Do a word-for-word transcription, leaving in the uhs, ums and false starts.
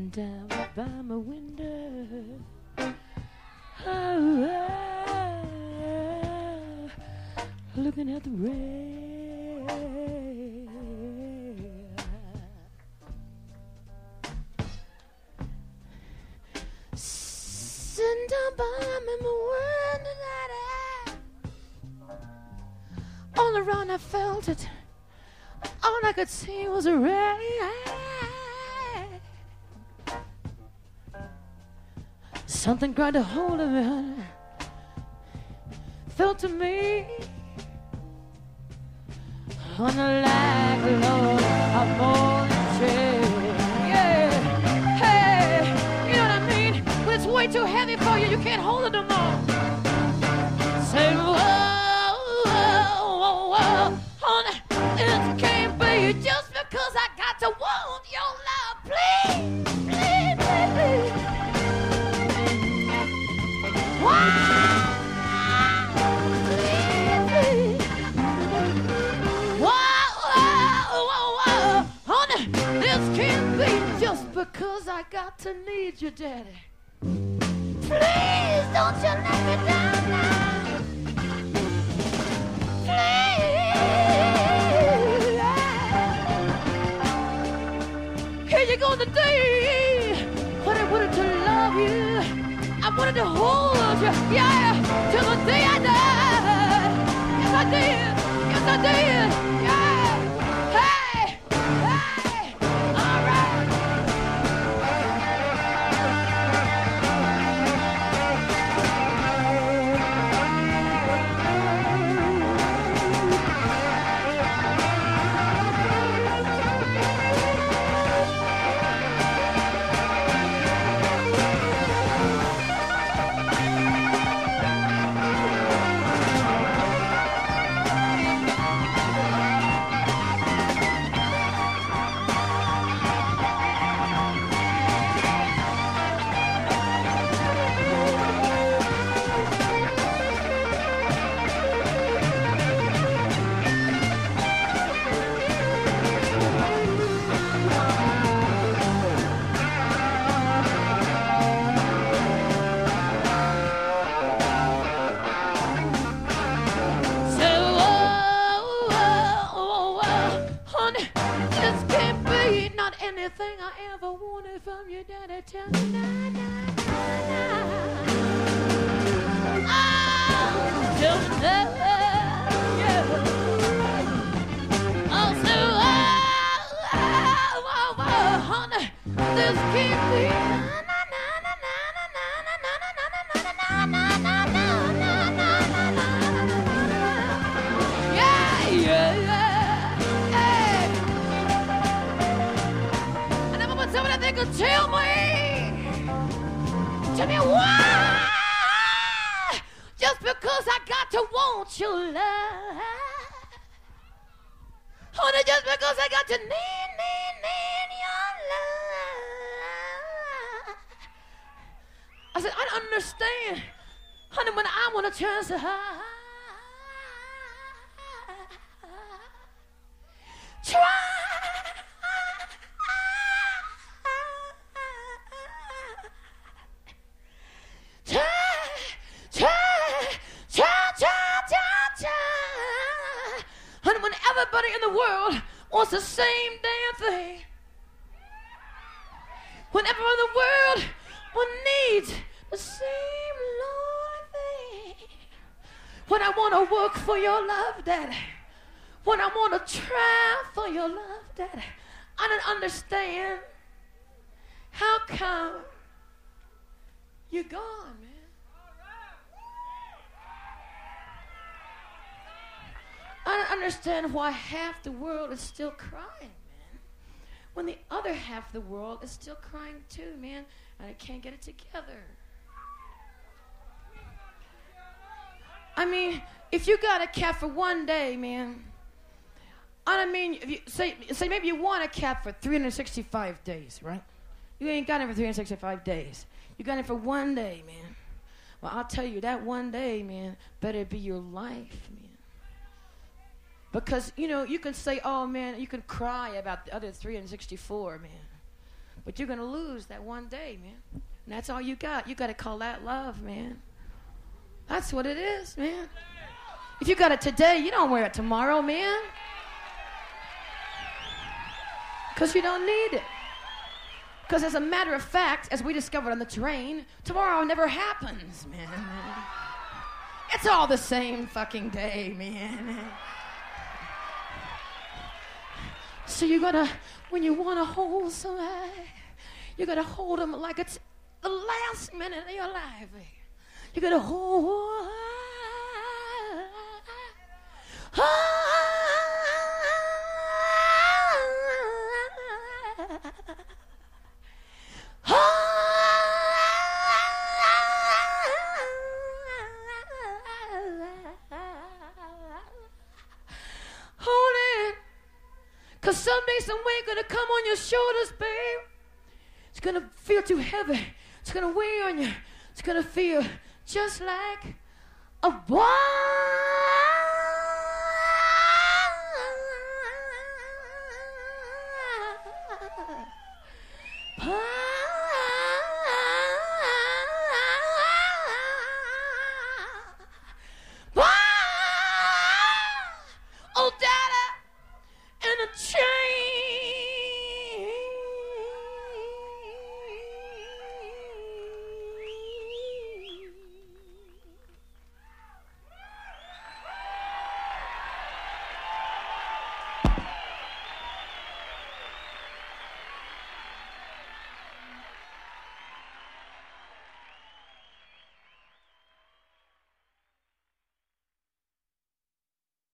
sitting down by my window. Oh, oh, looking at the rain. Sitting down by my window, all around I felt it. All I could see was a rain. Something grabbed a hold of me, felt to me on the like Lord of morning train. Yeah, hey, you know what I mean? When it's way too heavy for you, you can't hold it no more. Say, whoa, whoa, whoa, whoa, honey, it can't be just because I got to want your love, please, please, please, please. Because I got to need you, Daddy. Please don't you let me down now. Please. Here you go today. But I wanted to love you. I wanted to hold you, yeah, till the day I died. Yes, I did. Yes, I did. Yeah. Hey, hey, all right. Anything I ever wanted from you, Daddy, tell me now, now, now, now. Oh, tell me now, yeah. Oh, so, oh, oh, oh, oh, honey, this can't be. Na, na, na, na, na, na, na, na, na, na, na, na, na, na, na, na. Yeah, yeah, yeah. Somebody they could tell me, tell me why, just because I got to want your love, honey, just because I got to need, need, need your love. I said, I don't understand, honey, when I want a chance to hide, try. And when everybody in the world wants the same damn thing, when everyone in the world will need the same Lord thing, when I want to work for your love, Daddy, when I want to try for your love, Daddy, I don't understand how come you're gone, man. I don't understand why half the world is still crying, man, when the other half of the world is still crying too, man, and I can't get it together. I mean, if you got a cat for one day, man, I mean, if you say, say maybe you want a cat for three hundred sixty-five days, right? You ain't got it for three hundred sixty-five days. You got it for one day, man. Well, I'll tell you, that one day, man, better be your life, man. Because, you know, you can say, oh, man, you can cry about the other three hundred sixty-four, man. But you're going to lose that one day, man. And that's all you got. You got to call that love, man. That's what it is, man. If you got it today, you don't wear it tomorrow, man. Because you don't need it. Because as a matter of fact, as we discovered on the train, tomorrow never happens, man. It's all the same fucking day, man. So you gotta, when you wanna hold somebody, you gotta hold them like it's the last minute of your life. You gotta hold. Hold it. Cause someday some weight gonna come on your shoulders, babe. It's gonna feel too heavy. It's gonna weigh on you. It's gonna feel just like a boy.